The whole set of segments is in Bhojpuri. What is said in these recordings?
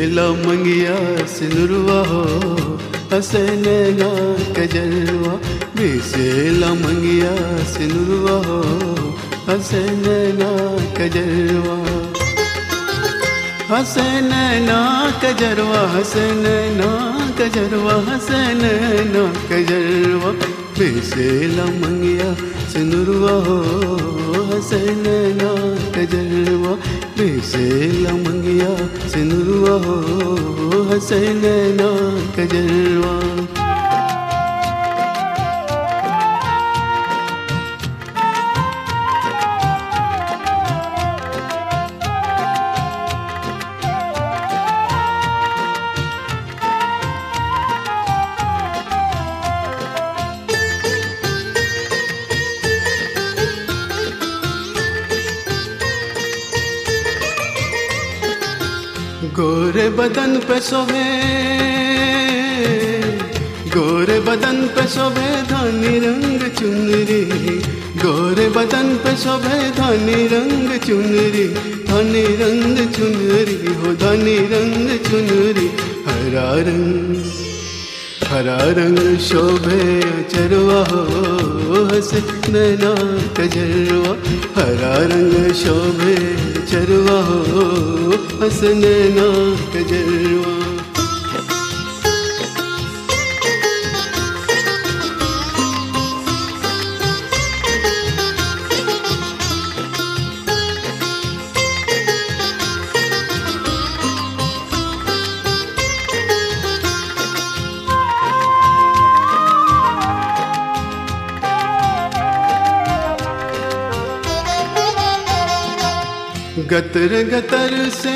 बेसेला मंगिया सिनुरवा हो हसे नैना कजरवा बेसेला मंगिया सिनुरवा हो हसे नैना कजरवा हसे नैना कजरवा हसे नैना कजरवा हसे नैना कजरवा बेसेला मंगिया सिनुरवा हो हसे नैना कजरवा बेसेला मंगिया सिनुरवा हो हसे नैना कजरवा गोरे बदन पे शोभे गोरे बदन पे शोभे धानी रंग चुनरी गोरे बदन पे शोभे धानी रंग चुनरी धानी रंग चुनरी हो धानी रंग चुनरी हरा रंग शोभे चरवा हो हसे नैना कजरवा हरा रंग शोभे चरवा हो हसे नैना कजरवा गतर गतर से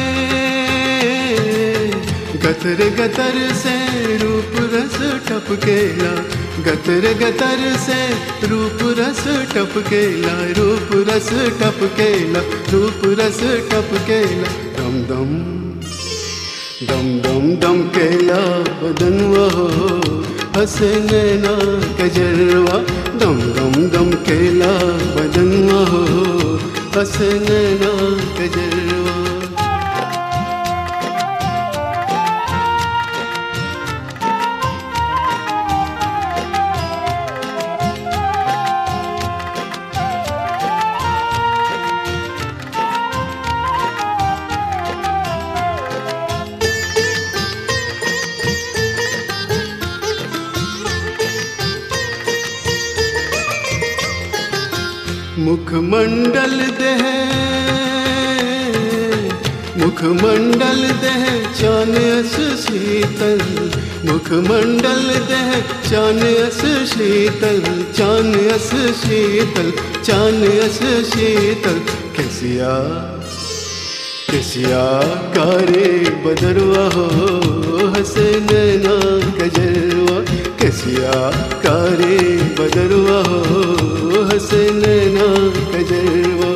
रूप रस टपकेला गतर गतर से रूप रस टपकेला रूप रस टपकेला रूप रस टपकेला दम दम दम दम दम केला बदनवा हो हसे नैना कजरवा दम दम दम केला बदनवा हो हसे नैना कजरवा मुखमंडल देह चान अस शीतल मुखमंडल देह चान अस शीतल चान अस शीतल चान अस शीतल कैसिया कारे बदरवा हो हसे नैना कजरवा कैसिया कारे बदरवा हो हसे नैना कजरवा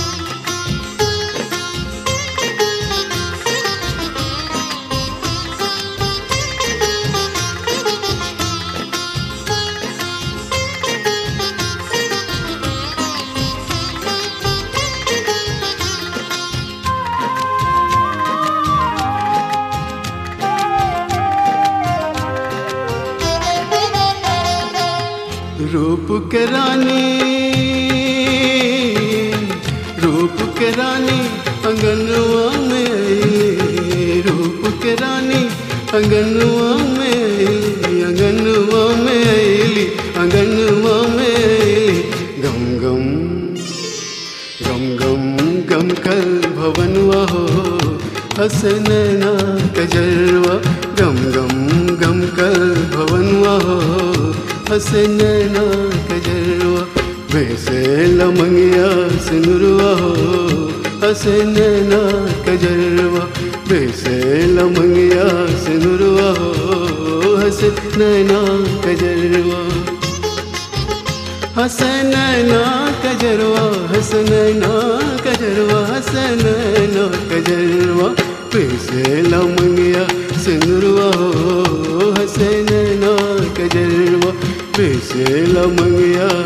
रूप के रानी अंगनवा में आईली रूप के रानी अंगनवा में आईली अंगनवा में आईली अंगनवा में आईली गम गम गम गम गम कल भवनवा हो हसे नैना कजरवा गम गम गम कल भवनवा हो हसे नैना कजरवा बेसेला मंगिया सिनुरवा हो हसे नैना कजरवा बेसेला मंगिया सिनुरवा हो हसे नैना कजरवा हसे नैना कजरवा हसे नैना कजरवा हसे नैना कजरवा बेसेला मंगिया सिनुरवा हो हसे नैना कजरवा बेसेला मंगिया